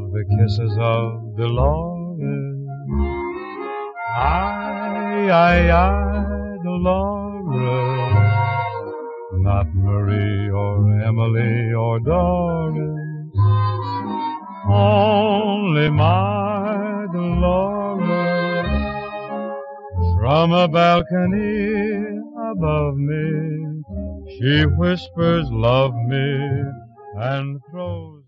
the kisses of Dolores. I, Dolores, not Marie or Emily or Doris, only my Dolores. From a balcony above me, she whispers, love me, and throws